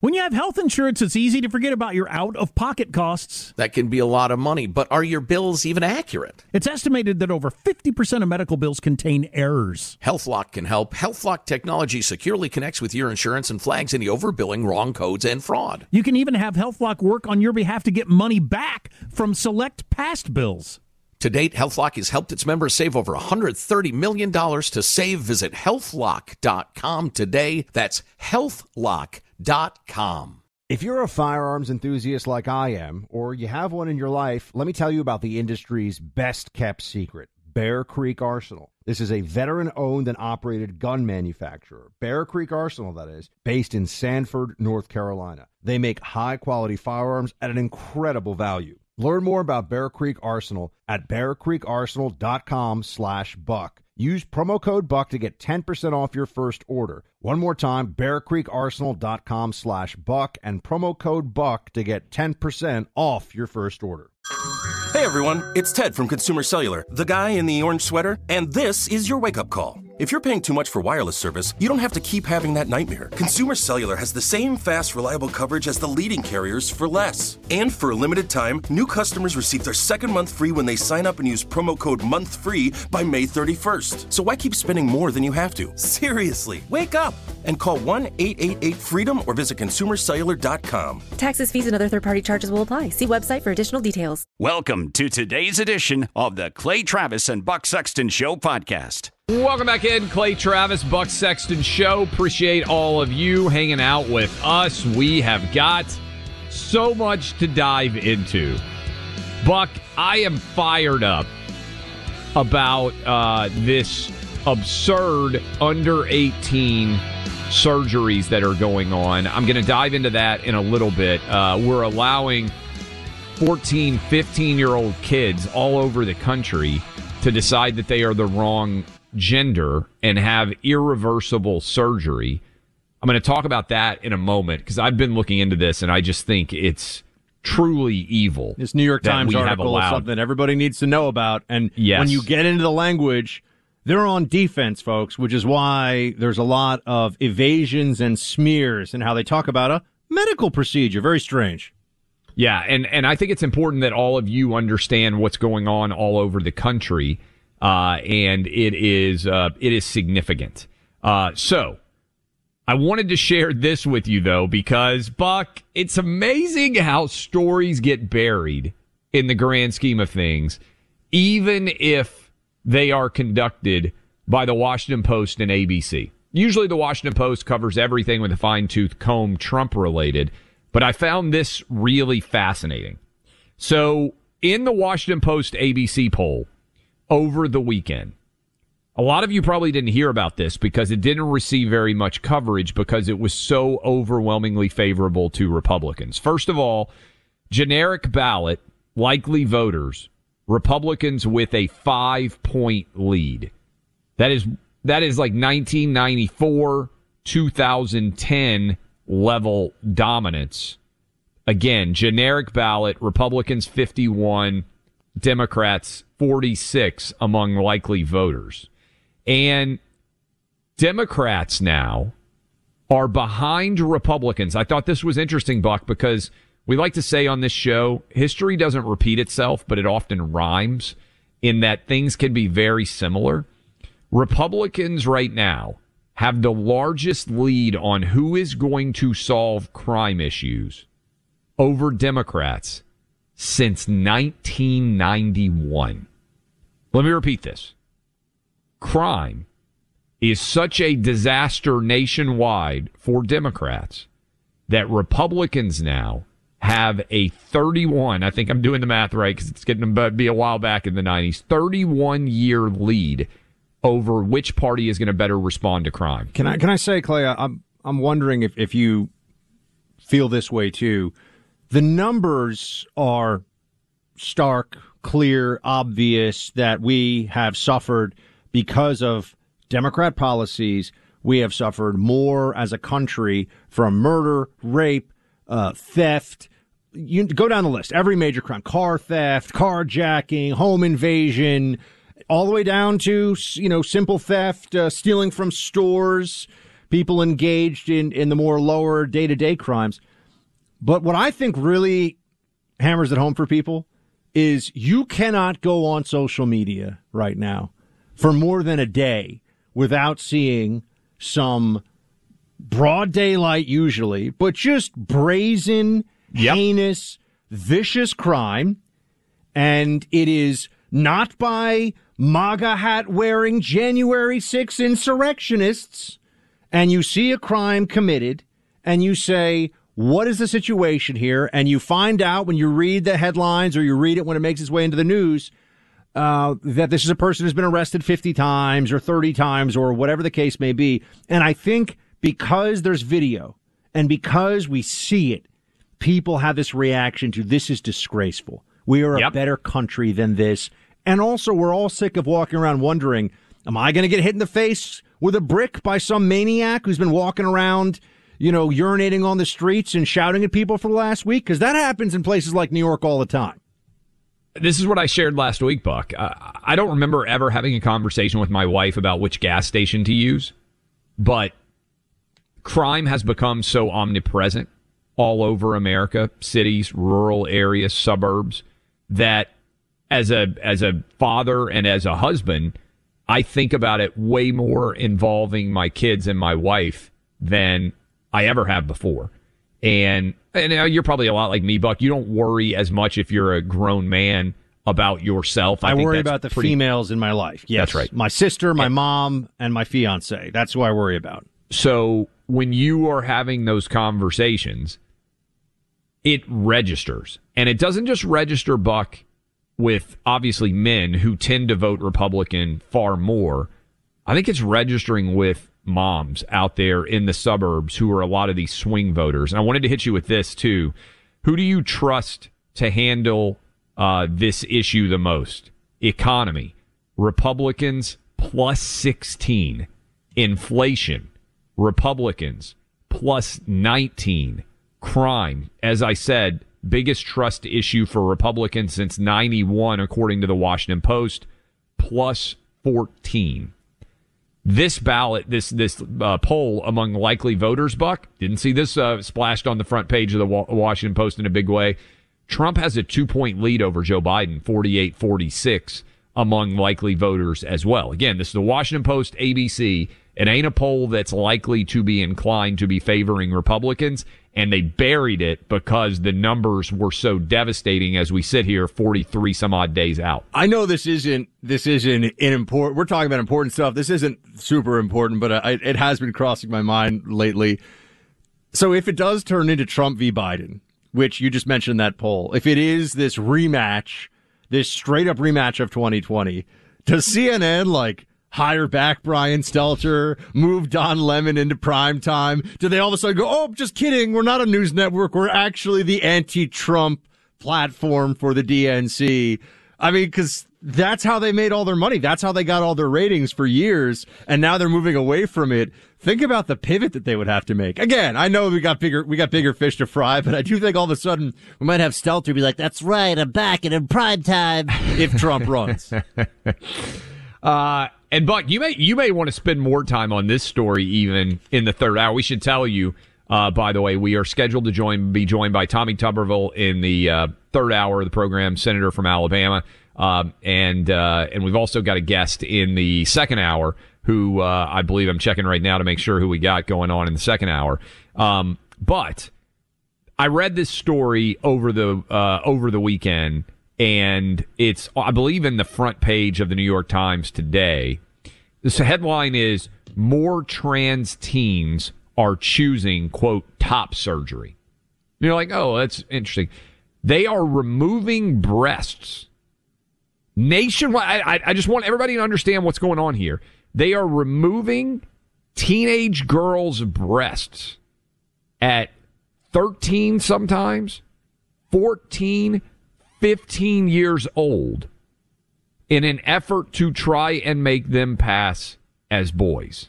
When you have health insurance, it's easy to forget about your out-of-pocket costs. That can be a lot of money, but are your bills even accurate? It's estimated that over 50% of medical bills contain errors. HealthLock can help. HealthLock technology securely connects with your insurance and flags any overbilling, wrong codes, and fraud. You can even have HealthLock work on your behalf to get money back from select past bills. To date, HealthLock has helped its members save over $130 million. To save, visit healthlock.com today. That's healthlock.com. If you're a firearms enthusiast like I am, or you have one in your life, let me tell you about the industry's best-kept secret, Bear Creek Arsenal. This is a veteran-owned and operated gun manufacturer, Bear Creek Arsenal, that is, based in Sanford, North Carolina. They make high-quality firearms at an incredible value. Learn more about Bear Creek Arsenal at bearcreekarsenal.com/buck. Use promo code BUCK to get 10% off your first order. One more time, bearcreekarsenal.com/buck and promo code BUCK to get 10% off your first order. Hey everyone, it's Ted from Consumer Cellular, the guy in the orange sweater, and this is your wake-up call. If you're paying too much for wireless service, you don't have to keep having that nightmare. Consumer Cellular has the same fast, reliable coverage as the leading carriers for less. And for a limited time, new customers receive their second month free when they sign up and use promo code MONTHFREE by May 31st. So why keep spending more than you have to? Seriously, wake up and call 1-888-FREEDOM or visit consumercellular.com. Taxes, fees, and other third-party charges will apply. See website for additional details. Welcome to today's edition of the Clay Travis and Buck Sexton Show podcast. Welcome back in, Clay Travis, Buck Sexton Show. Appreciate all of you hanging out with us. We have got so much to dive into. Buck, I am fired up about this absurd under 18 surgeries that are going on. I'm going to dive into that in a little bit. We're allowing 14, 15-year-old kids all over the country to decide that they are the wrong gender and have irreversible surgery. I'm going to talk about that in a moment because I've been looking into this and I just think it's truly evil. This New York Times article is something everybody needs to know about. And when you get into the language, they're on defense, folks, which is why there's a lot of evasions and smears in how they talk about a medical procedure. Very strange. Yeah, and I think it's important that all of you understand what's going on all over the country. And it is significant. So I wanted to share this with you, though, because, Buck, it's amazing how stories get buried in the grand scheme of things, even if they are conducted by the Washington Post and ABC. Usually the Washington Post covers everything with a fine-tooth comb Trump-related, but I found this really fascinating. So in the Washington Post ABC poll, over the weekend, a lot of you probably didn't hear about this because it didn't receive very much coverage because it was so overwhelmingly favorable to Republicans. First of all, generic ballot, likely voters, Republicans with a 5-point lead. That is like 1994, 2010 level dominance. Again, generic ballot, Republicans 51, Democrats 46 among likely voters. And Democrats now are behind Republicans. I thought this was interesting, Buck, because we like to say on this show, history doesn't repeat itself, but it often rhymes in that things can be very similar. Republicans right now have the largest lead on who is going to solve crime issues over Democrats since 1991. Let me repeat this. Crime is such a disaster nationwide for Democrats that Republicans now have a 31, I think I'm doing the math right because it's getting to be a while back in the 90s, 31-year lead over which party is going to better respond to crime. Can I say, Clay, I'm wondering if you feel this way too. The numbers are stark, clear, obvious that we have suffered because of Democrat policies. We have suffered more as a country from murder, rape, theft. You go down the list. Every major crime, car theft, carjacking, home invasion, all the way down to, simple theft, stealing from stores. people engaged in the more lower day-to-day crimes. But what I think really hammers it home for people is you cannot go on social media right now for more than a day without seeing some broad daylight usually, but just brazen, heinous, vicious crime. And it is not by MAGA hat wearing January 6 insurrectionists. And you see a crime committed and you say, what is the situation here? And you find out when you read the headlines or you read it when it makes its way into the news that this is a person who's been arrested 50 times or 30 times or whatever the case may be. And I think because there's video and because we see it, people have this reaction to this is disgraceful. We are a better country than this. And also, we're all sick of walking around wondering, am I going to get hit in the face with a brick by some maniac who's been walking around, urinating on the streets and shouting at people for the last week? Because that happens in places like New York all the time. This is what I shared last week, Buck. I don't remember ever having a conversation with my wife about which gas station to use, but crime has become so omnipresent all over America, cities, rural areas, suburbs, that as a father and as a husband, I think about it way more involving my kids and my wife than I ever have before. And you're probably a lot like me, Buck. You don't worry as much if you're a grown man about yourself. I worry about the females in my life. Yes. That's right. My sister, my mom, and my fiance. That's who I worry about. So when you are having those conversations, it registers. And it doesn't just register, Buck, with obviously men who tend to vote Republican far more. I think it's registering with moms out there in the suburbs who are a lot of these swing voters. And I wanted to hit you with this, too. Who do you trust to handle this issue the most? Economy. Republicans plus 16. Inflation. Republicans plus 19. Crime. As I said, biggest trust issue for Republicans since 91, according to the Washington Post, plus 14. This ballot, this poll among likely voters, Buck, didn't see this splashed on the front page of the Washington Post in a big way. Trump has a 2-point lead over Joe Biden, 48-46 among likely voters as well. Again, this is the Washington Post, ABC. It ain't a poll that's likely to be inclined to be favoring Republicans, and they buried it because the numbers were so devastating as we sit here 43 some odd days out. I know this isn't important. We're talking about important stuff. This isn't super important, but it has been crossing my mind lately. So if it does turn into Trump v. Biden, which you just mentioned that poll, if it is this rematch, this straight up rematch of 2020, does CNN hire back Brian Stelter, move Don Lemon into prime time? Do they all of a sudden go, oh, just kidding, we're not a news network, we're actually the anti-Trump platform for the DNC? I mean, because that's how they made all their money. That's how they got all their ratings for years, and now they're moving away from it. Think about the pivot that they would have to make. Again, I know we got bigger fish to fry, but I do think all of a sudden we might have Stelter be like, that's right, I'm back and in prime time if Trump runs. And Buck, you may want to spend more time on this story even in the third hour. We should tell you, by the way, we are scheduled to be joined by Tommy Tuberville in the third hour of the program, senator from Alabama, and we've also got a guest in the second hour who I believe I'm checking right now to make sure who we got going on in the second hour. But I read this story over the weekend. And it's, I believe, in the front page of the New York Times today. This headline is, more trans teens are choosing, quote, top surgery. And you're like, oh, that's interesting. They are removing breasts nationwide. I just want everybody to understand what's going on here. They are removing teenage girls' breasts at 13 sometimes, 14, 15 years old in an effort to try and make them pass as boys.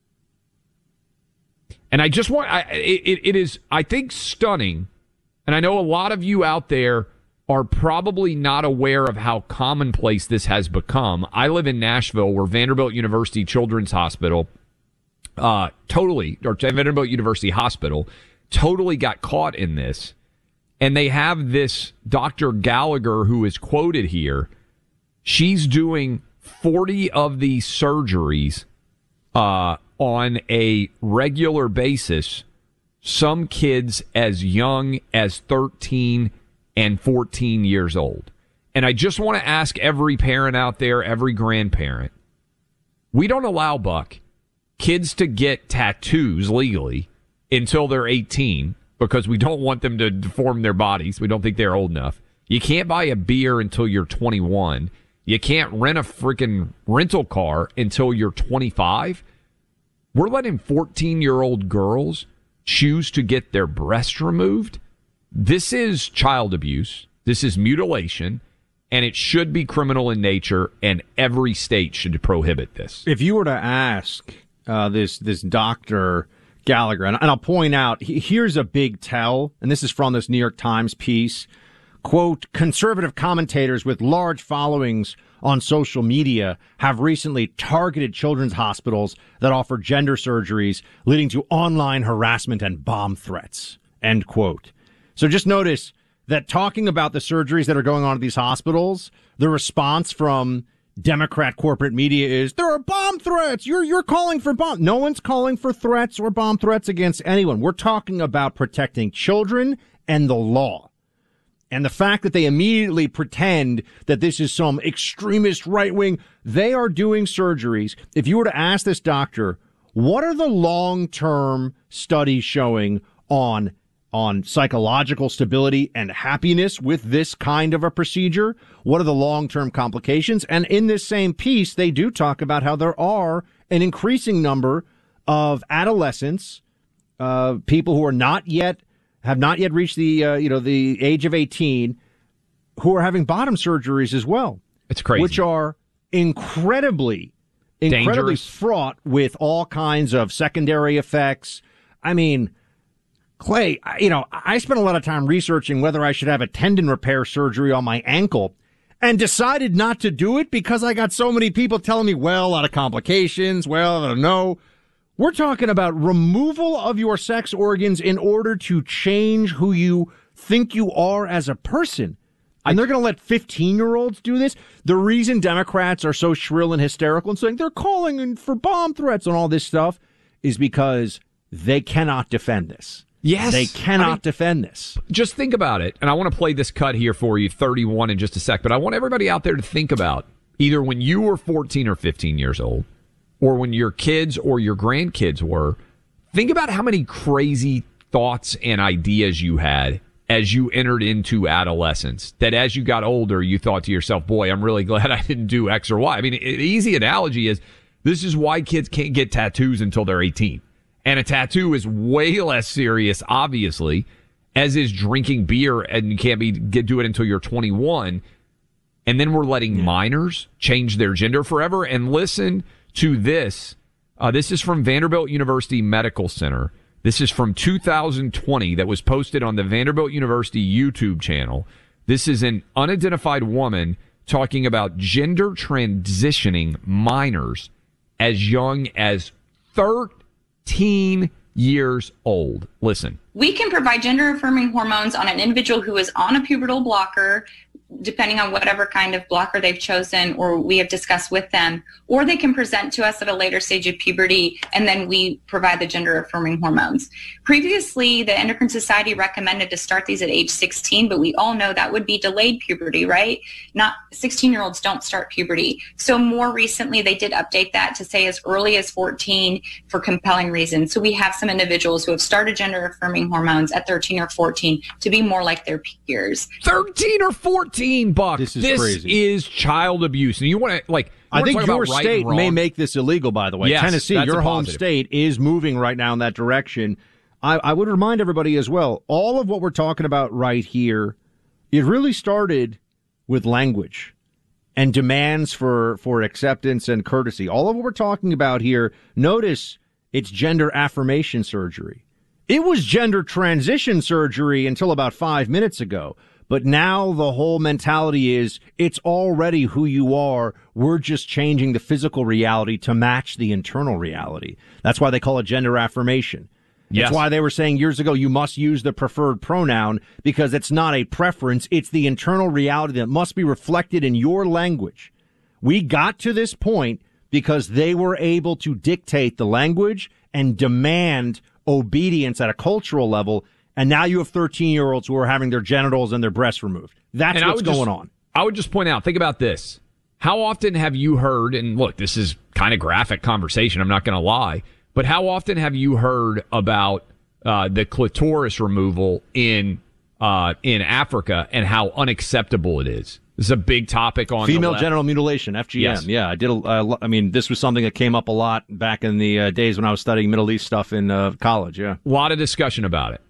And I just want, it is, I think, stunning. And I know a lot of you out there are probably not aware of how commonplace this has become. I live in Nashville, where Vanderbilt University Children's Hospital Vanderbilt University Hospital, totally got caught in this. And they have this Dr. Gallagher who is quoted here. She's doing 40 of these surgeries on a regular basis. Some kids as young as 13 and 14 years old. And I just want to ask every parent out there, every grandparent, we don't allow, Buck, kids to get tattoos legally until they're 18 because we don't want them to deform their bodies. We don't think they're old enough. You can't buy a beer until you're 21. You can't rent a freaking rental car until you're 25. We're letting 14-year-old girls choose to get their breast removed. This is child abuse. This is mutilation. And it should be criminal in nature, and every state should prohibit this. If you were to ask this Dr. Gallagher, and I'll point out, here's a big tell, and this is from this New York Times piece, quote, conservative commentators with large followings on social media have recently targeted children's hospitals that offer gender surgeries, leading to online harassment and bomb threats, end quote. So just notice that talking about the surgeries that are going on at these hospitals, the response from Democrat corporate media is, there are bomb threats. You're calling for bomb. No one's calling for threats or bomb threats against anyone. We're talking about protecting children and the law. And the fact that they immediately pretend that this is some extremist right wing, they are doing surgeries. If you were to ask this doctor, what are the long-term studies showing on psychological stability and happiness with this kind of a procedure? What are the long-term complications? And in this same piece, they do talk about how there are an increasing number of adolescents, people who have not yet reached the age of 18, who are having bottom surgeries as well. It's crazy. Which are incredibly dangerous, fraught with all kinds of secondary effects. I mean, Clay, I spent a lot of time researching whether I should have a tendon repair surgery on my ankle and decided not to do it because I got so many people telling me, well, a lot of complications. Well, I don't know. We're talking about removal of your sex organs in order to change who you think you are as a person. And they're going to let 15-year-olds do this? The reason Democrats are so shrill and hysterical and saying they're calling in for bomb threats and all this stuff is because they cannot defend this. Yes. They cannot defend this. Just think about it. And I want to play this cut here for you, 31 in just a sec. But I want everybody out there to think about either when you were 14 or 15 years old or when your kids or your grandkids were, think about how many crazy thoughts and ideas you had as you entered into adolescence, that as you got older, you thought to yourself, boy, I'm really glad I didn't do X or Y. I mean, an easy analogy is this is why kids can't get tattoos until they're 18. And a tattoo is way less serious, obviously, as is drinking beer, and you can't do it until you're 21. And then we're letting minors change their gender forever. And listen to this. This is from Vanderbilt University Medical Center. This is from 2020 that was posted on the Vanderbilt University YouTube channel. This is an unidentified woman talking about gender transitioning minors as young as 13 years old. Listen. We can provide gender-affirming hormones on an individual who is on a pubertal blocker, depending on whatever kind of blocker they've chosen or we have discussed with them, or they can present to us at a later stage of puberty, and then we provide the gender-affirming hormones. Previously, the Endocrine Society recommended to start these at age 16, but we all know that would be delayed puberty, right? Not 16-year-olds don't start puberty. So more recently, they did update that to say as early as 14 for compelling reasons. So we have some individuals who have started gender-affirming hormones at 13 or 14 to be more like their peers. 13 or 14, Buck. This is crazy. This is child abuse. And you want to, I think your state may make this illegal, by the way. Yes, Tennessee, your home state, is moving right now in that direction. I would remind everybody as well, all of what we're talking about right here, it really started with language and demands for acceptance and courtesy. All of what we're talking about here, notice it's gender affirmation surgery. It was gender transition surgery until about 5 minutes ago. But now the whole mentality is it's already who you are. We're just changing the physical reality to match the internal reality. That's why they call it gender affirmation. Yes. That's why they were saying years ago you must use the preferred pronoun, because it's not a preference. It's the internal reality that must be reflected in your language. We got to this point because they were able to dictate the language and demand obedience at a cultural level. And now you have 13-year-olds who are having their genitals and their breasts removed. That's what's going on. I would just point out, think about this. How often have you heard, and look, this is kind of graphic conversation, I'm not going to lie, but how often have you heard about the clitoris removal in Africa and how unacceptable it is? This is a big topic on female genital mutilation, FGM. Yes. Yeah, I did. I mean, this was something that came up a lot back in the days when I was studying Middle East stuff in college. Yeah, a lot of discussion about it.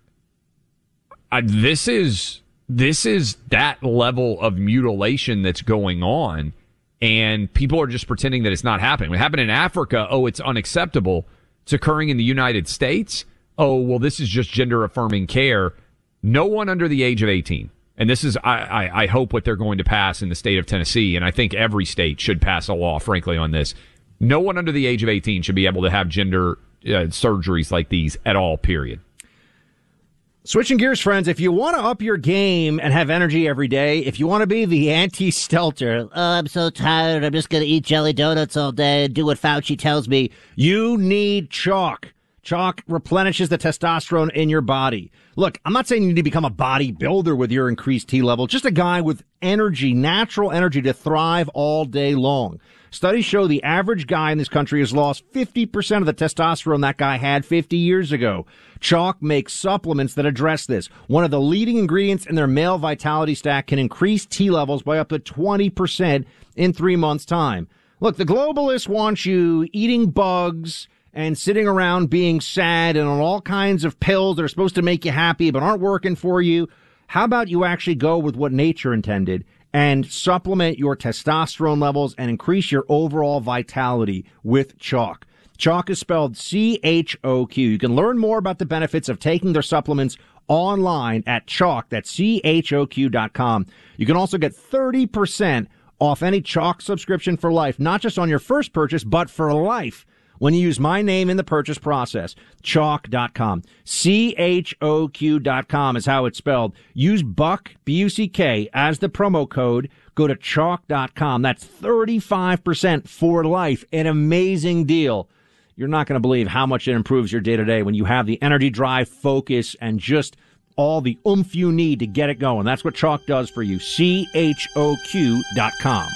This is that level of mutilation that's going on, and people are just pretending that it's not happening. What happened in Africa? Oh, it's unacceptable. It's occurring in the United States. Oh, well, this is just gender affirming care. No one under the age of 18. And this is, I hope, what they're going to pass in the state of Tennessee. And I think every state should pass a law, frankly, on this. No one under the age of 18 should be able to have gender surgeries like these at all, period. Switching gears, friends, if you want to up your game and have energy every day, if you want to be the anti-Stelter, I'm so tired, I'm just going to eat jelly donuts all day and do what Fauci tells me, you need Chalk. Chalk replenishes the testosterone in your body. Look, I'm not saying you need to become a bodybuilder with your increased T level, just a guy with energy, natural energy to thrive all day long. Studies show the average guy in this country has lost 50% of the testosterone that guy had 50 years ago. Chalk makes supplements that address this. One of the leading ingredients in their male vitality stack can increase T levels by up to 20% in 3 months' time. Look, the globalists want you eating bugs and sitting around being sad and on all kinds of pills that are supposed to make you happy but aren't working for you. How about you actually go with what nature intended and supplement your testosterone levels and increase your overall vitality with Chalk? Chalk is spelled C-H-O-Q. You can learn more about the benefits of taking their supplements online at Chalk. That's CHOQ.com. You can also get 30% off any Chalk subscription for life, not just on your first purchase, but for life, when you use my name in the purchase process. Chalk.com. CHOQ.com is how it's spelled. Use Buck, B-U-C-K, as the promo code. Go to Chalk.com. That's 35% for life. An amazing deal. You're not going to believe how much it improves your day-to-day when you have the energy, drive, focus, and just all the oomph you need to get it going. That's what Chalk does for you. CHOQ.com.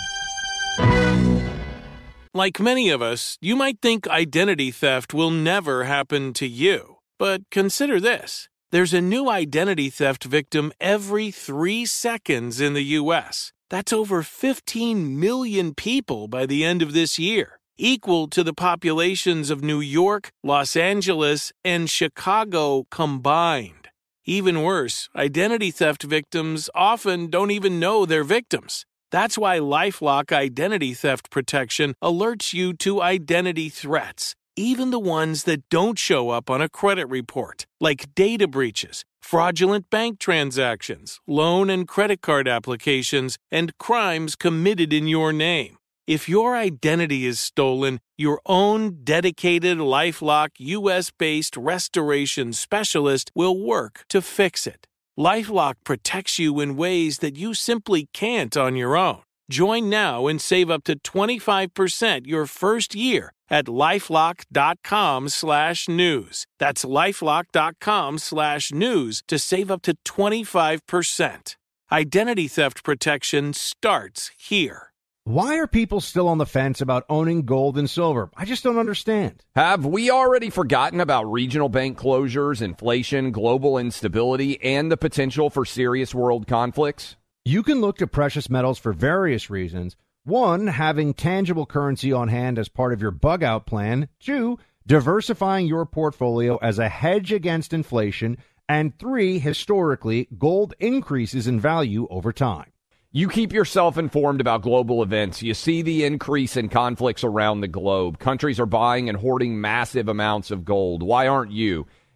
Like many of us, you might think identity theft will never happen to you. But consider this. There's a new identity theft victim every 3 seconds in the U.S. That's over 15 million people by the end of this year, equal to the populations of New York, Los Angeles, and Chicago combined. Even worse, identity theft victims often don't even know they're victims. That's why LifeLock Identity Theft Protection alerts you to identity threats, even the ones that don't show up on a credit report, like data breaches, fraudulent bank transactions, loan and credit card applications, and crimes committed in your name. If your identity is stolen, your own dedicated LifeLock U.S.-based restoration specialist will work to fix it. LifeLock protects you in ways that you simply can't on your own. Join now and save up to 25% your first year at LifeLock.com/news. That's LifeLock.com/news to save up to 25%. Identity theft protection starts here. Why are people still on the fence about owning gold and silver? I just don't understand. Have we already forgotten about regional bank closures, inflation, global instability, and the potential for serious world conflicts? You can look to precious metals for various reasons. 1, having tangible currency on hand as part of your bug-out plan. 2, diversifying your portfolio as a hedge against inflation. And 3, historically, gold increases in value over time. You keep yourself informed about global events. You see the increase in conflicts around the globe. Countries are buying and hoarding massive amounts of gold. Why aren't you?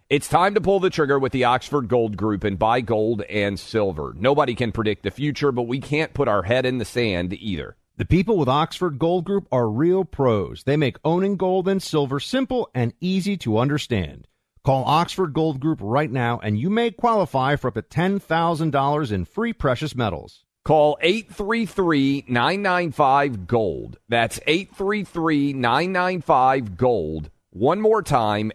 It's time to pull the trigger with the Oxford Gold Group and buy gold and silver. Nobody can predict the future, but we can't put our head in the sand either. The people with Oxford Gold Group are real pros. They make owning gold and silver simple and easy to understand. Call Oxford Gold Group right now, and you may qualify for up to $10,000 in free precious metals. Call 833-995-GOLD. That's 833-995-GOLD. One more time,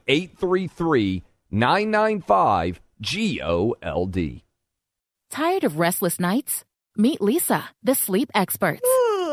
833-995-GOLD. Tired of restless nights? Meet Lisa, the sleep experts.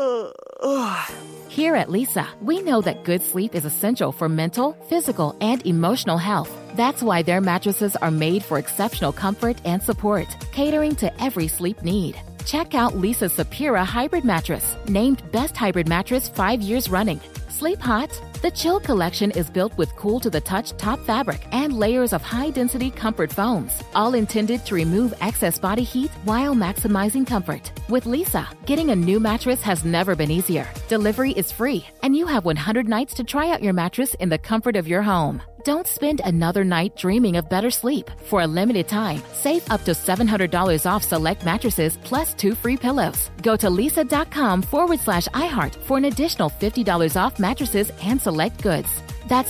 Here at Lisa, we know that good sleep is essential for mental, physical, and emotional health. That's why their mattresses are made for exceptional comfort and support, catering to every sleep need. Check out Lisa's Sapira Hybrid Mattress, named Best Hybrid Mattress 5 years running. Sleep hot? The Chill Collection is built with cool-to-the-touch top fabric and layers of high-density comfort foams, all intended to remove excess body heat while maximizing comfort. With Lisa, getting a new mattress has never been easier. Delivery is free, and you have 100 nights to try out your mattress in the comfort of your home. Don't spend another night dreaming of better sleep. For a limited time, save up to $700 off select mattresses plus 2 free pillows. Go to lisa.com/iHeart for an additional $50 off mattresses and select goods. That's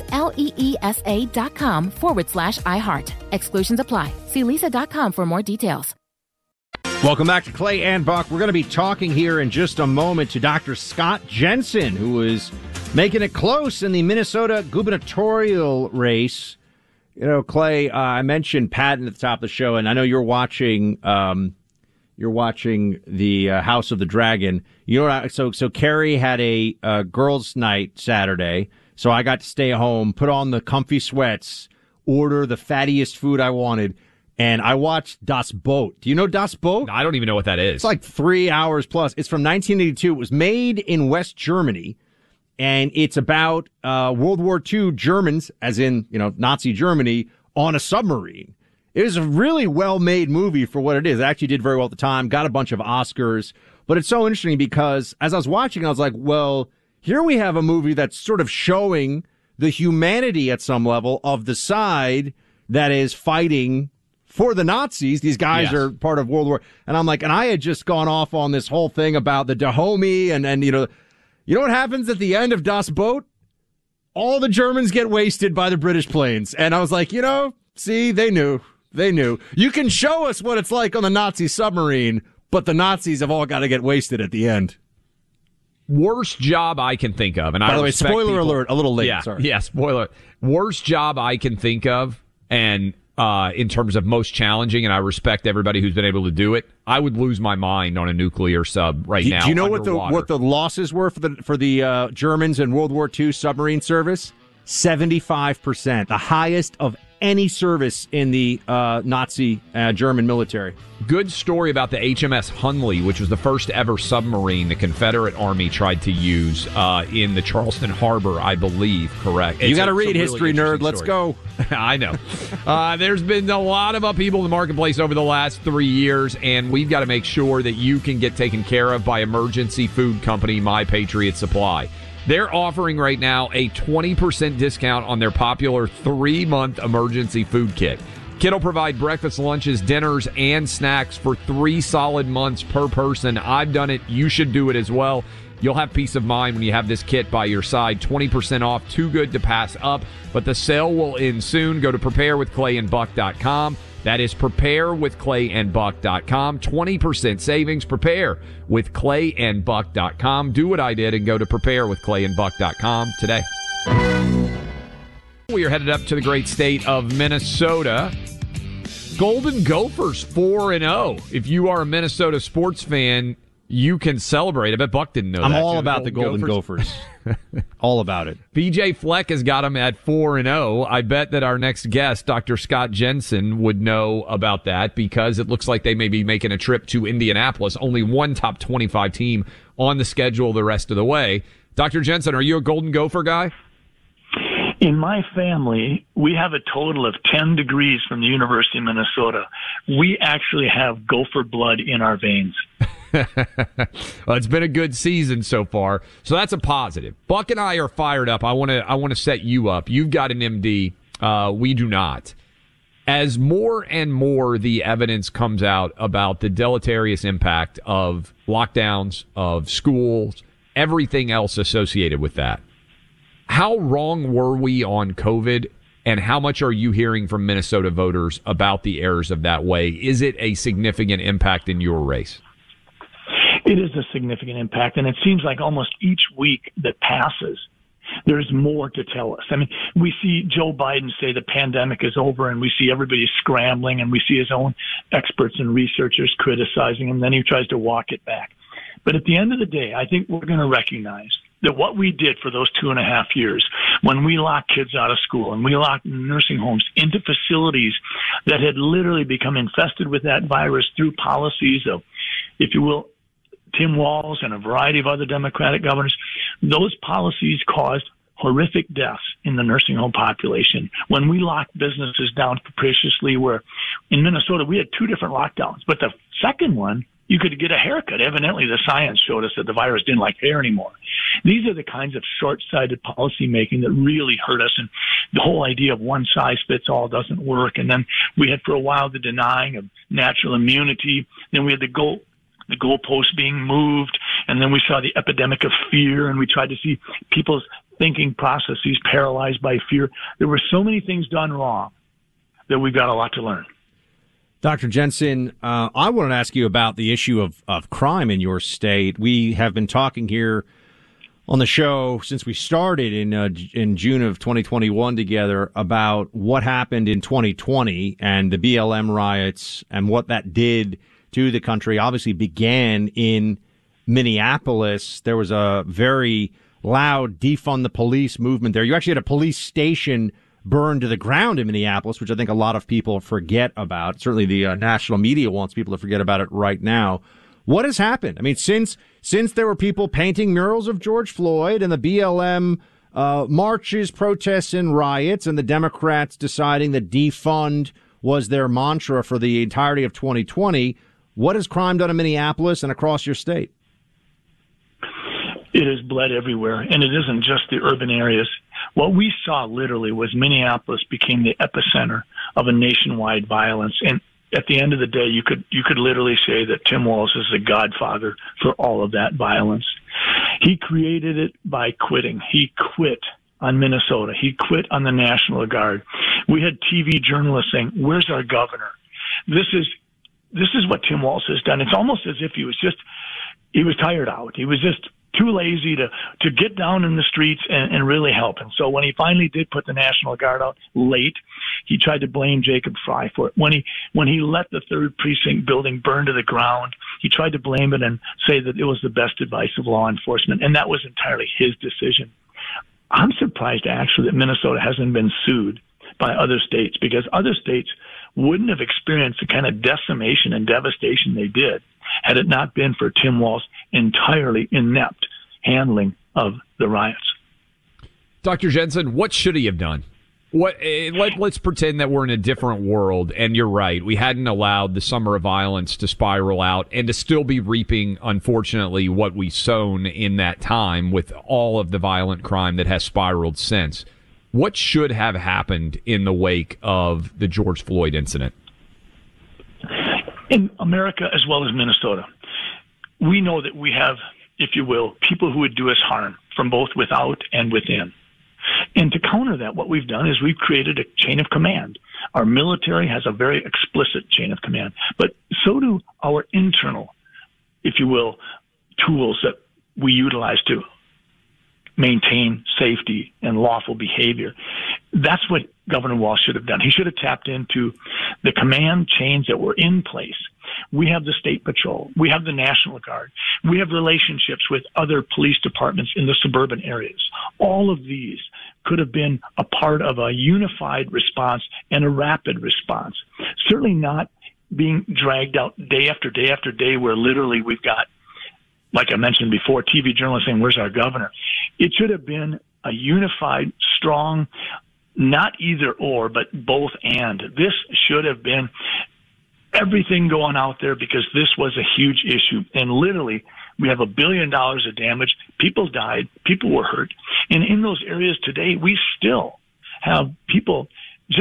LEESA.com/iHeart. Exclusions apply. See lisa.com for more details. Welcome back to Clay and Buck. We're going to be talking here in just a moment to Dr. Scott Jensen, who is making it close in the Minnesota gubernatorial race. You know, Clay, I mentioned Patton at the top of the show, and I know you're watching the House of the Dragon. You know, so Carrie had a girls' night Saturday, so I got to stay home, put on the comfy sweats, order the fattiest food I wanted. And I watched Das Boot. Do you know Das Boot? I don't even know what that is. It's like 3 hours plus. It's from 1982. It was made in West Germany, and it's about World War II Germans, as in, you know, Nazi Germany, on a submarine. It was a really well-made movie for what it is. It actually did very well at the time, got a bunch of Oscars. But it's so interesting because as I was watching, I was like, well, here we have a movie that's sort of showing the humanity at some level of the side that is fighting for the Nazis. These guys are part of World War. And I'm like, and I had just gone off on this whole thing about the Dahomey and you know what happens at the end of Das Boot? All the Germans get wasted by the British planes. And I was like, you know, see, they knew. You can show us what it's like on the Nazi submarine, but the Nazis have all got to get wasted at the end. Worst job I can think of. And by the way, spoiler alert, a little late. Sorry. Yeah, spoiler. Worst job I can think of, and in terms of most challenging, and I respect everybody who's been able to do it. I would lose my mind on a nuclear sub now. Do you know what the losses were for the Germans in World War II submarine service? 75%, the highest of any service in the Nazi German military. Good story about the HMS Hunley, which was the first ever submarine the Confederate Army tried to use in the Charleston Harbor, I believe. Correct. You got to read history, nerd. Let's go. I know. There's been a lot of upheaval in the marketplace over the last 3 years, and we've got to make sure that you can get taken care of by emergency food company My Patriot Supply. They're offering right now a 20% discount on their popular 3-month emergency food kit. Kit will provide breakfast, lunches, dinners, and snacks for 3 solid months per person. I've done it. You should do it as well. You'll have peace of mind when you have this kit by your side. 20% off, too good to pass up. But the sale will end soon. Go to preparewithclayandbuck.com. That is preparewithclayandbuck.com. 20% savings. Preparewithclayandbuck.com. Do what I did and go to preparewithclayandbuck.com today. We are headed up to the great state of Minnesota. Golden Gophers 4-0. If you are a Minnesota sports fan, you can celebrate. I bet Buck didn't know that. I'm all about the Golden Gophers. All about it. BJ Fleck has got them at 4-0. I bet that our next guest, Dr. Scott Jensen, would know about that because it looks like they may be making a trip to Indianapolis. Only one top 25 team on the schedule the rest of the way. Dr. Jensen, are you a Golden Gopher guy? In my family, we have a total of 10 degrees from the University of Minnesota. We actually have Gopher blood in our veins. Well, it's been a good season so far, so that's a positive. Buck and I are fired up. I want to set you up. You've got an MD. We do not. As more and more the evidence comes out about the deleterious impact of lockdowns, of schools, everything else associated with that, how wrong were we on COVID, and how much are you hearing from Minnesota voters about the errors of that way? Is it a significant impact in your race? It is a significant impact, and it seems like almost each week that passes, there's more to tell us. I mean, we see Joe Biden say the pandemic is over, and we see everybody scrambling, and we see his own experts and researchers criticizing him. Then he tries to walk it back. But at the end of the day, I think we're going to recognize that what we did for those 2.5 years, when we locked kids out of school and we locked nursing homes into facilities that had literally become infested with that virus through policies of, if you will, Tim Walz and a variety of other Democratic governors, those policies caused horrific deaths in the nursing home population. When we locked businesses down capriciously, where in Minnesota we had 2 different lockdowns, but the second one, you could get a haircut. Evidently, the science showed us that the virus didn't like hair anymore. These are the kinds of short-sighted policy making that really hurt us. And the whole idea of one size fits all doesn't work. And then we had for a while the denying of natural immunity. Then we had the goalposts being moved. And then we saw the epidemic of fear, and we tried to see people's thinking processes paralyzed by fear. There were so many things done wrong that we've got a lot to learn. Dr. Jensen, I want to ask you about the issue of crime in your state. We have been talking here on the show since we started in June of 2021 together about what happened in 2020 and the BLM riots and what that did to the country. Obviously began in Minneapolis. There was a very loud defund the police movement there. You actually had a police station burned to the ground in Minneapolis, which I think a lot of people forget about. Certainly the national media wants people to forget about it right now. What has happened? I mean, since there were people painting murals of George Floyd and the BLM marches, protests, and riots, and the Democrats deciding that defund was their mantra for the entirety of 2020, what has crime done in Minneapolis and across your state? It has bled everywhere, and it isn't just the urban areas. What we saw literally was Minneapolis became the epicenter of a nationwide violence. And at the end of the day, you could literally say that Tim Walz is the godfather for all of that violence. He created it by quitting. He quit on Minnesota. He quit on the National Guard. We had TV journalists saying, "Where's our governor?" This is what Tim Walz has done. It's almost as if he was tired out. He was just too lazy to get down in the streets and really help. And so when he finally did put the National Guard out late, he tried to blame Jacob Frey for it. When he let the 3rd Precinct building burn to the ground, he tried to blame it and say that it was the best advice of law enforcement, and that was entirely his decision. I'm surprised actually that Minnesota hasn't been sued by other states, because other states wouldn't have experienced the kind of decimation and devastation they did had it not been for Tim Walz's entirely inept handling of the riots. Dr. Jensen, what should he have done? Let's pretend that we're in a different world, and you're right. We hadn't allowed the summer of violence to spiral out and to still be reaping, unfortunately, what we sown in that time with all of the violent crime that has spiraled since. What should have happened in the wake of the George Floyd incident? In America, as well as Minnesota, we know that we have, if you will, people who would do us harm from both without and within. And to counter that, what we've done is we've created a chain of command. Our military has a very explicit chain of command, but so do our internal, if you will, tools that we utilize to maintain safety and lawful behavior. That's what Governor Walz should have done. He should have tapped into the command chains that were in place. We have the State Patrol. We have the National Guard. We have relationships with other police departments in the suburban areas. All of these could have been a part of a unified response and a rapid response. Certainly not being dragged out day after day after day, where literally we've got, like I mentioned before, TV journalists saying, "Where's our governor?" It should have been a unified, strong, not either or, but both and. This should have been everything going out there, because this was a huge issue. And literally, we have $1 billion of damage. People died. People were hurt. And in those areas today, we still have people just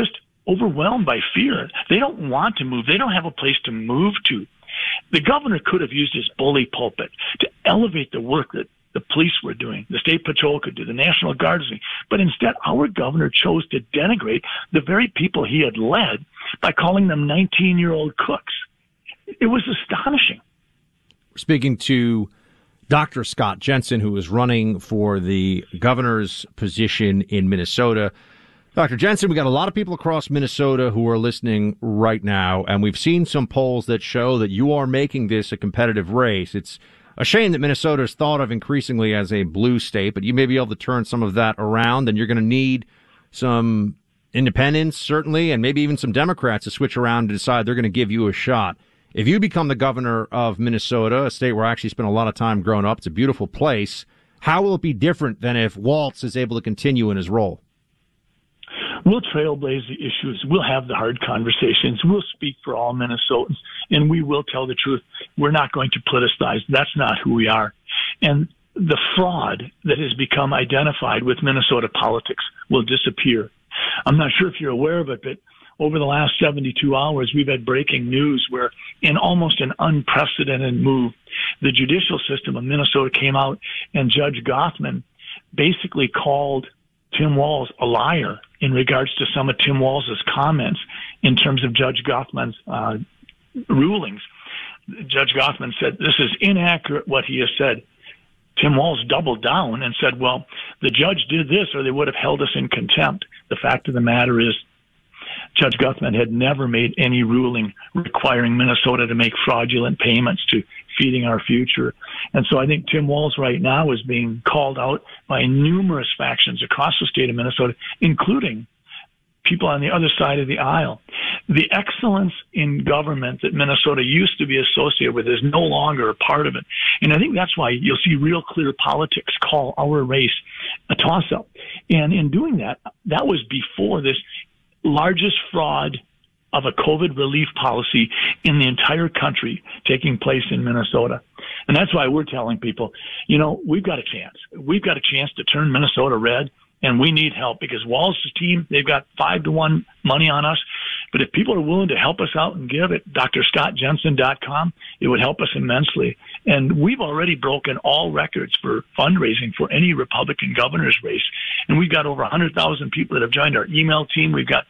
overwhelmed by fear. They don't want to move. They don't have a place to move to. The governor could have used his bully pulpit to elevate the work that the police were doing, the state patrol could do, the National Guard was doing. But instead, our governor chose to denigrate the very people he had led by calling them 19-year-old cooks. It was astonishing. Speaking to Dr. Scott Jensen, who is running for the governor's position in Minnesota. Dr. Jensen, we got a lot of people across Minnesota who are listening right now, and we've seen some polls that show that you are making this a competitive race. It's a shame that Minnesota is thought of increasingly as a blue state, but you may be able to turn some of that around, and you're going to need some independents, certainly, and maybe even some Democrats to switch around to decide they're going to give you a shot. If you become the governor of Minnesota, a state where I actually spent a lot of time growing up, it's a beautiful place, how will it be different than if Walz is able to continue in his role? We'll trailblaze the issues. We'll have the hard conversations. We'll speak for all Minnesotans, and we will tell the truth. We're not going to politicize. That's not who we are. And the fraud that has become identified with Minnesota politics will disappear. I'm not sure if you're aware of it, but over the last 72 hours, we've had breaking news where, in almost an unprecedented move, the judicial system of Minnesota came out and Judge Gothman basically called Tim Walz a liar in regards to some of Tim Walz's comments in terms of Judge Gothman's rulings. Judge Gothman said, this is inaccurate what he has said. Tim Walz doubled down and said, well, the judge did this or they would have held us in contempt. The fact of the matter is Judge Gothman had never made any ruling requiring Minnesota to make fraudulent payments to Feeding Our Future. And so I think Tim Walz right now is being called out by numerous factions across the state of Minnesota, including people on the other side of the aisle. The excellence in government that Minnesota used to be associated with is no longer a part of it. And I think that's why you'll see Real Clear Politics call our race a toss-up. And in doing that, that was before this largest fraud of a COVID relief policy in the entire country taking place in Minnesota. And that's why we're telling people, you know, we've got a chance. We've got a chance to turn Minnesota red, and we need help because Walz's team, they've got 5-1 money on us. But if people are willing to help us out and give at drscottjensen.com, it would help us immensely. And we've already broken all records for fundraising for any Republican governor's race. And we've got over 100,000 people that have joined our email team. We've got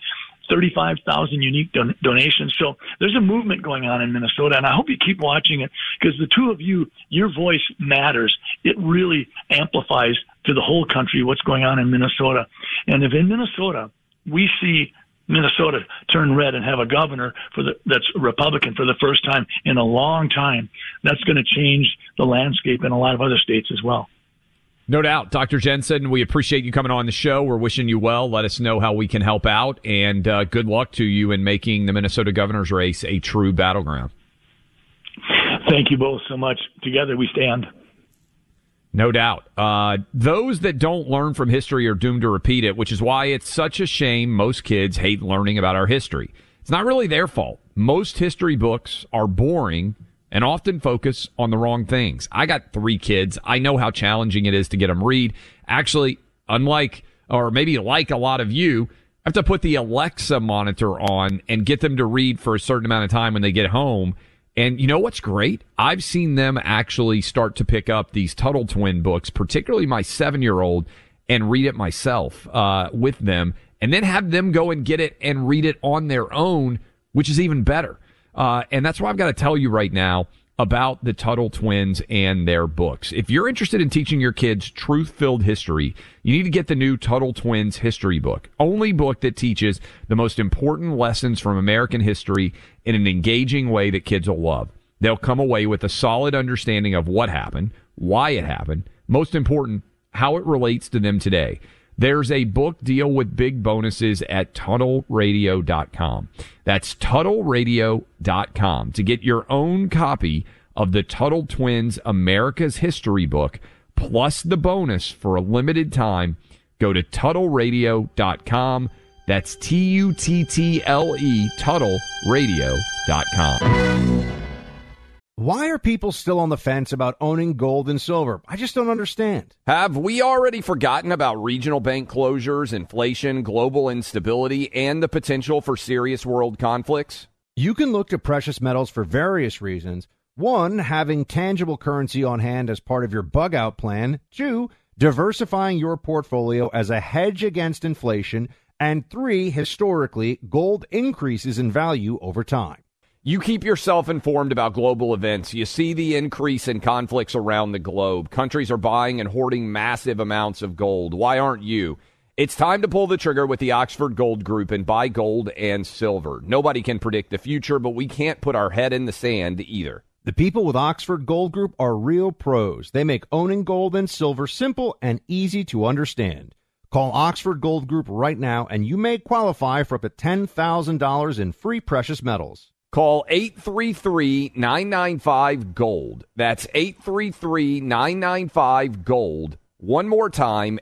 35,000 unique donations. So there's a movement going on in Minnesota, and I hope you keep watching it because the two of you, your voice matters. It really amplifies to the whole country what's going on in Minnesota. And if in Minnesota we see Minnesota turn red and have a governor that's Republican for the first time in a long time, that's going to change the landscape in a lot of other states as well. No doubt. Dr. Jensen, we appreciate you coming on the show. We're wishing you well. Let us know how we can help out, and good luck to you in making the Minnesota governor's race a true battleground. Thank you both so much. Together we stand. No doubt. Those that don't learn from history are doomed to repeat it, which is why it's such a shame most kids hate learning about our history. It's not really their fault. Most history books are boring and often focus on the wrong things. I got 3 kids. I know how challenging it is to get them read. Actually, unlike, or maybe like a lot of you, I have to put the Alexa monitor on and get them to read for a certain amount of time when they get home. And you know what's great? I've seen them actually start to pick up these Tuttle Twin books, particularly my 7-year-old, and read it myself with them, and then have them go and get it and read it on their own, which is even better. And that's why I've got to tell you right now about the Tuttle Twins and their books. If you're interested in teaching your kids truth-filled history, you need to get the new Tuttle Twins history book. Only book that teaches the most important lessons from American history in an engaging way that kids will love. They'll come away with a solid understanding of what happened, why it happened, most important, how it relates to them today. There's a book deal with big bonuses at TuttleRadio.com. That's TuttleRadio.com to get your own copy of the Tuttle Twins America's History book, plus the bonus for a limited time. Go to TuttleRadio.com. That's TUTTLE, TuttleRadio.com. Why are people still on the fence about owning gold and silver? I just don't understand. Have we already forgotten about regional bank closures, inflation, global instability, and the potential for serious world conflicts? You can look to precious metals for various reasons. 1, having tangible currency on hand as part of your bug-out plan. 2, diversifying your portfolio as a hedge against inflation. And 3, historically, gold increases in value over time. You keep yourself informed about global events. You see the increase in conflicts around the globe. Countries are buying and hoarding massive amounts of gold. Why aren't you? It's time to pull the trigger with the Oxford Gold Group and buy gold and silver. Nobody can predict the future, but we can't put our head in the sand either. The people with Oxford Gold Group are real pros. They make owning gold and silver simple and easy to understand. Call Oxford Gold Group right now, and you may qualify for up to $10,000 in free precious metals. Call 833-995-GOLD. That's 833-995-GOLD. One more time,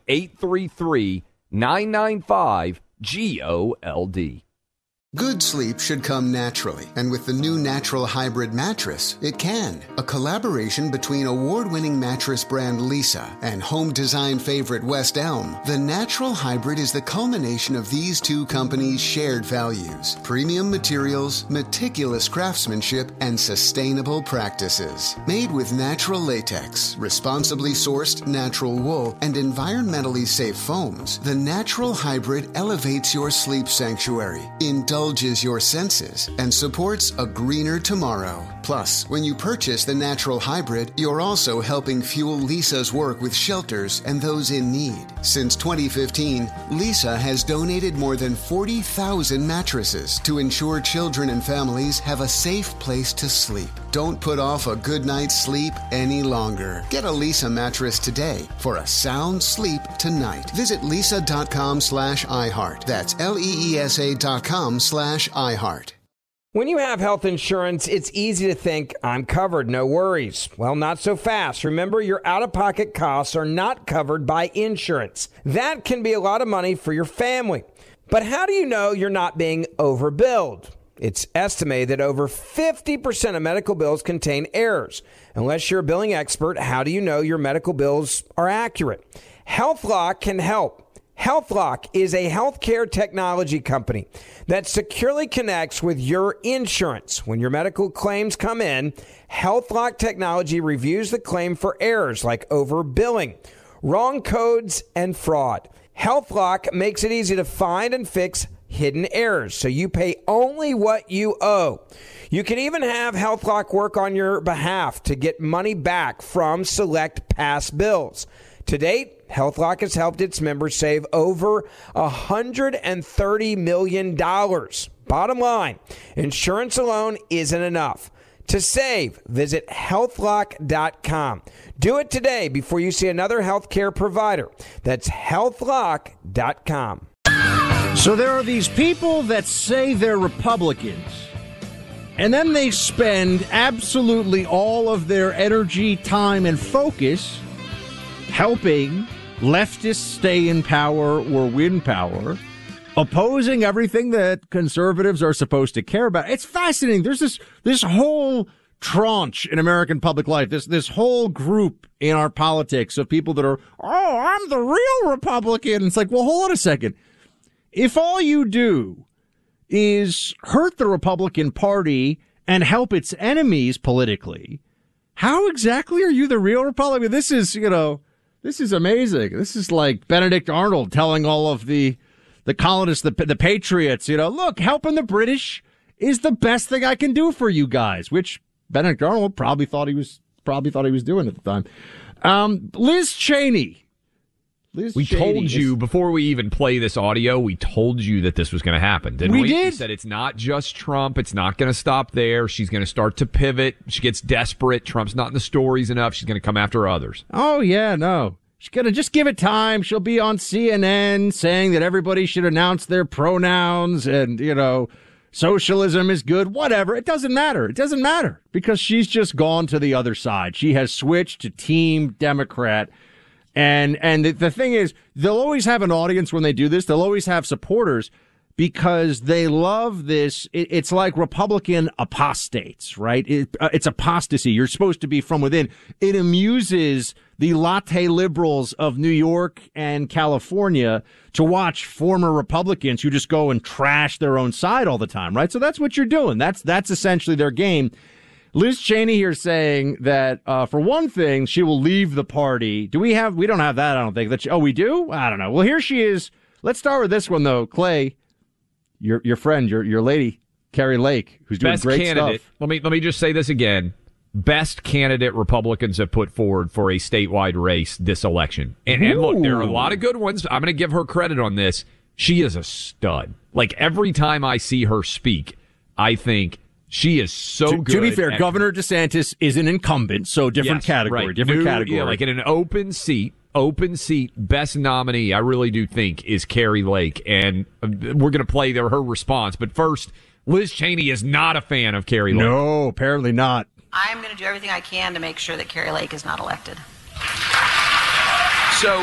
833-995-GOLD. Good sleep should come naturally, and with the new Natural Hybrid mattress, it can. A collaboration between award-winning mattress brand Leesa and home design favorite West Elm, the Natural Hybrid is the culmination of these two companies' shared values: premium materials, meticulous craftsmanship, and sustainable practices. Made with natural latex, responsibly sourced natural wool, and environmentally safe foams, the Natural Hybrid elevates your sleep sanctuary, indulges your senses, and supports a greener tomorrow. Plus, when you purchase the Natural Hybrid, you're also helping fuel Leesa's work with shelters and those in need. Since 2015, Leesa has donated more than 40,000 mattresses to ensure children and families have a safe place to sleep. Don't put off a good night's sleep any longer. Get a Leesa mattress today for a sound sleep tonight. Visit leesa.com/iHeart. That's LEESA.com/iHeart. When you have health insurance, it's easy to think, I'm covered, no worries. Well, not so fast. Remember, your out-of-pocket costs are not covered by insurance. That can be a lot of money for your family. But how do you know you're not being overbilled? It's estimated that over 50% of medical bills contain errors. Unless you're a billing expert, how do you know your medical bills are accurate? HealthLock can help. HealthLock is a healthcare technology company that securely connects with your insurance. When your medical claims come in, HealthLock technology reviews the claim for errors like overbilling, wrong codes, and fraud. HealthLock makes it easy to find and fix hidden errors, so you pay only what you owe. You can even have HealthLock work on your behalf to get money back from select past bills. To date, HealthLock has helped its members save over $130 million. Bottom line, insurance alone isn't enough. To save, visit healthlock.com. Do it today before you see another healthcare provider. That's healthlock.com. So there are these people that say they're Republicans, and then they spend absolutely all of their energy, time, and focus helping leftists stay in power or win power, opposing everything that conservatives are supposed to care about. It's fascinating. There's this whole tranche in American public life, this whole group in our politics of people that are, oh, I'm the real Republican. It's like, well, hold on a second. If all you do is hurt the Republican Party and help its enemies politically, how exactly are you the real Republican? This is, this is amazing. This is like Benedict Arnold telling all of the colonists, the patriots, look, helping the British is the best thing I can do for you guys, which Benedict Arnold probably thought he was doing at the time. Liz Cheney. We told you before we even play this audio, we told you that this was going to happen, didn't we? We did. We said it's not just Trump. It's not going to stop there. She's going to start to pivot. She gets desperate. Trump's not in the stories enough. She's going to come after others. Oh, yeah, no. She's going to just give it time. She'll be on CNN saying that everybody should announce their pronouns and, socialism is good. Whatever. It doesn't matter. It doesn't matter because she's just gone to the other side. She has switched to Team Democrat. And the thing is, they'll always have an audience when they do this. They'll always have supporters. because they love this. It's like Republican apostates, right? It's apostasy. You're supposed to be from within. It amuses the latte liberals of New York and California to watch former Republicans who just go and trash their own side all the time, right? So that's what you're doing. That's essentially their game. Liz Cheney here saying that, for one thing, she will leave the party. We don't have that, I don't think. We do? I don't know. Well, here she is. Let's start with this one, though. Clay, your friend, your lady, Kari Lake, who's doing great candidate. stuff. Let me just say this again. Best candidate Republicans have put forward for a statewide race this election. And look, there are a lot of good ones. I'm going to give her credit on this. She is a stud. Like, every time I see her speak, I think she is so good. To be fair, Governor DeSantis is an incumbent, so different category. Right. Different category. Yeah, like in an open seat, best nominee, I really do think, is Kari Lake. And we're going to play her response. But first, Liz Cheney is not a fan of Kari Lake. No, apparently not. I'm going to do everything I can to make sure that Kari Lake is not elected. So,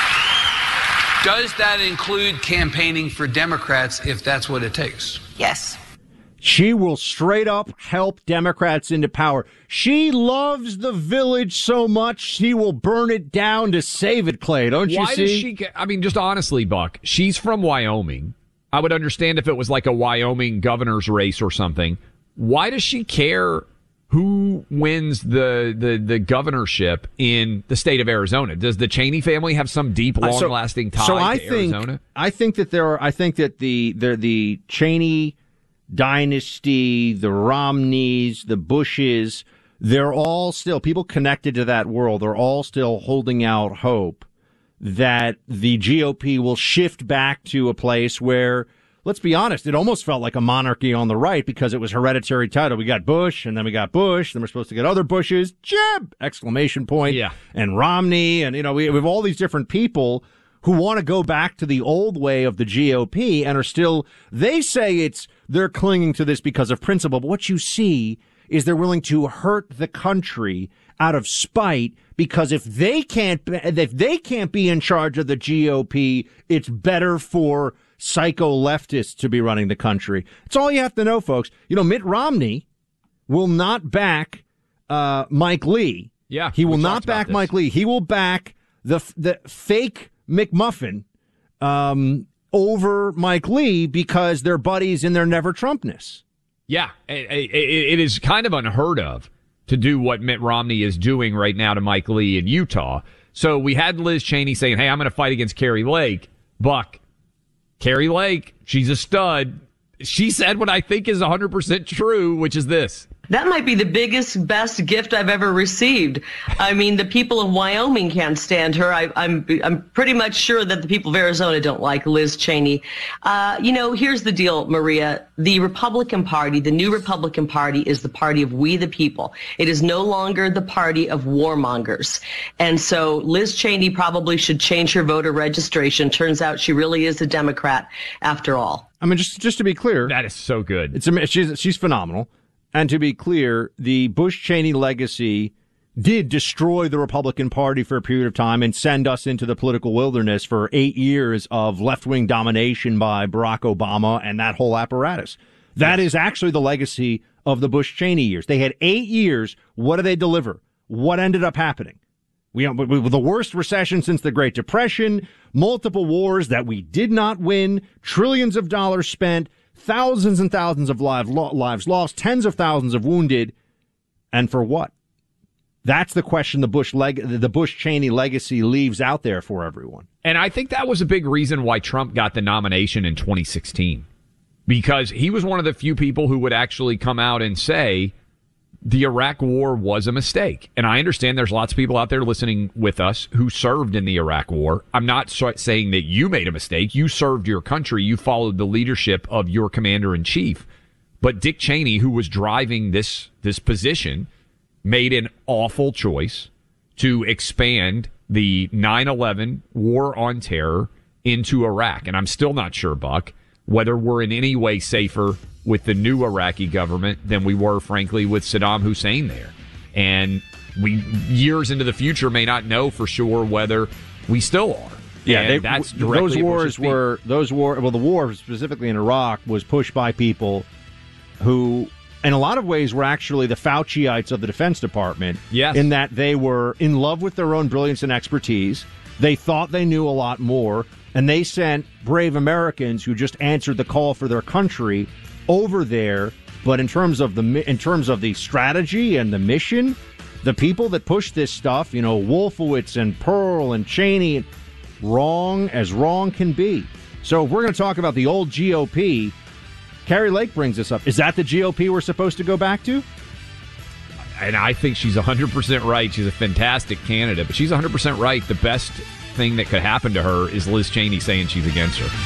does that include campaigning for Democrats if that's what it takes? Yes. She will straight up help Democrats into power. She loves the village so much, she will burn it down to save it, Clay. Don't you see? Why does she, I mean, just honestly, Buck, she's from Wyoming. I would understand if it was like a Wyoming governor's race or something. Why does she care who wins the governorship in the state of Arizona? Does the Cheney family have some deep, long-lasting tie to Arizona? I think that the Cheney dynasty, the Romneys, the Bushes, they're all still, people connected to that world, they're all still holding out hope that the GOP will shift back to a place where, let's be honest, it almost felt like a monarchy on the right because it was hereditary title. We got Bush, and then we got Bush, then we're supposed to get other Bushes, Jeb! Exclamation point. Yeah. And Romney, and, we have all these different people who want to go back to the old way of the GOP and are still, they say they're clinging to this because of principle, but what you see is they're willing to hurt the country out of spite because if they can't be in charge of the GOP, it's better for psycho leftists to be running the country. It's all you have to know, folks. Mitt Romney will not back Mike Lee. Yeah, he will not back Mike Lee. He will back the fake McMuffin over Mike Lee because they're buddies in their never Trumpness. Yeah, it is kind of unheard of to do what Mitt Romney is doing right now to Mike Lee in Utah. So we had Liz Cheney saying, hey, I'm going to fight against Kari Lake. Buck, Kari Lake, she's a stud. She said what I think is 100% true, which is this. That might be the biggest, best gift I've ever received. I mean, the people of Wyoming can't stand her. I'm pretty much sure that the people of Arizona don't like Liz Cheney. Here's the deal, Maria. The Republican Party, the new Republican Party, is the party of we the people. It is no longer the party of warmongers. And so Liz Cheney probably should change her voter registration. Turns out she really is a Democrat after all. I mean, just to be clear. That is so good. She's phenomenal. And to be clear, the Bush-Cheney legacy did destroy the Republican Party for a period of time and send us into the political wilderness for 8 years of left-wing domination by Barack Obama and that whole apparatus. That is actually the legacy of the Bush-Cheney years. They had 8 years. What did they deliver? What ended up happening? We the worst recession since the Great Depression, multiple wars that we did not win, trillions of dollars spent, thousands and thousands of lives lost, tens of thousands of wounded, and for what? That's the question the Bush-Cheney legacy leaves out there for everyone. And I think that was a big reason why Trump got the nomination in 2016, because he was one of the few people who would actually come out and say the Iraq War was a mistake. And I understand there's lots of people out there listening with us who served in the Iraq War. I'm not saying that you made a mistake. You served your country. You followed the leadership of your commander-in-chief. But Dick Cheney, who was driving this position, made an awful choice to expand the 9/11 war on terror into Iraq. And I'm still not sure, Buck, whether we're in any way safer with the new Iraqi government than we were, frankly, with Saddam Hussein there. And we, years into the future, may not know for sure whether we still are. Yeah, that's those directly at wars Bush's feet. the war specifically in Iraq was pushed by people who, in a lot of ways, were actually the Fauciites of the Defense Department. Yes. In that they were in love with their own brilliance and expertise. They thought they knew a lot more, and they sent brave Americans who just answered the call for their country over there. But in terms of the strategy and the mission, the people that pushed this stuff, Wolfowitz and Pearl and Cheney, wrong as wrong can be. So if we're going to talk about the old GOP, Kari Lake brings this up. Is that the GOP we're supposed to go back to? And I think she's 100% right. She's a fantastic candidate, but she's 100% right. The best thing that could happen to her is Liz Cheney saying she's against her.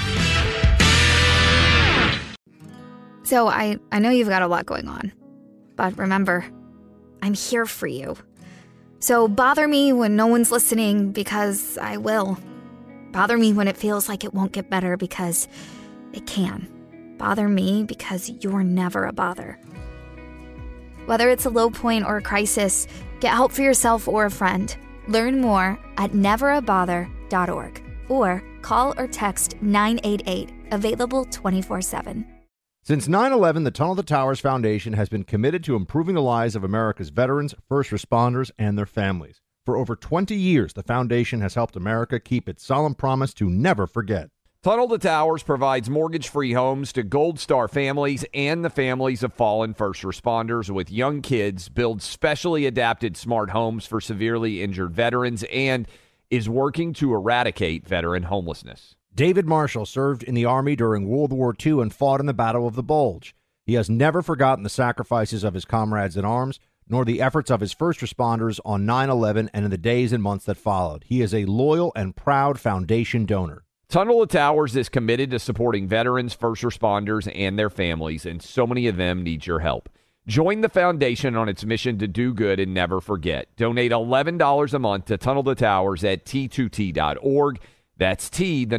So I know you've got a lot going on, but remember, I'm here for you. So bother me when no one's listening, because I will. Bother me when it feels like it won't get better, because it can. Bother me because you're never a bother. Whether it's a low point or a crisis, get help for yourself or a friend. Learn more at neverabother.org or call or text 988, available 24/7. Since 9/11, the Tunnel to Towers Foundation has been committed to improving the lives of America's veterans, first responders, and their families. For over 20 years, the foundation has helped America keep its solemn promise to never forget. Tunnel to Towers provides mortgage-free homes to Gold Star families and the families of fallen first responders with young kids, builds specially adapted smart homes for severely injured veterans, and is working to eradicate veteran homelessness. David Marshall served in the Army during World War II and fought in the Battle of the Bulge. He has never forgotten the sacrifices of his comrades in arms, nor the efforts of his first responders on 9/11 and in the days and months that followed. He is a loyal and proud foundation donor. Tunnel to Towers is committed to supporting veterans, first responders, and their families, and so many of them need your help. Join the foundation on its mission to do good and never forget. Donate $11 a month to Tunnel to Towers at T2T.org. That's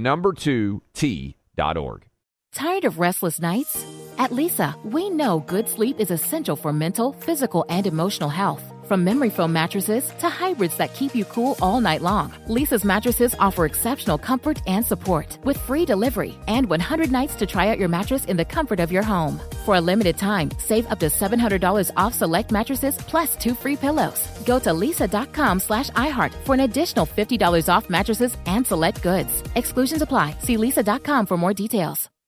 T2T.org. Tired of restless nights? At Leesa, we know good sleep is essential for mental, physical, and emotional health. From memory foam mattresses to hybrids that keep you cool all night long, Leesa's mattresses offer exceptional comfort and support with free delivery and 100 nights to try out your mattress in the comfort of your home. For a limited time, save up to $700 off select mattresses plus 2 free pillows. Go to leesa.com/iHeart for an additional $50 off mattresses and select goods. Exclusions apply. See leesa.com for more details.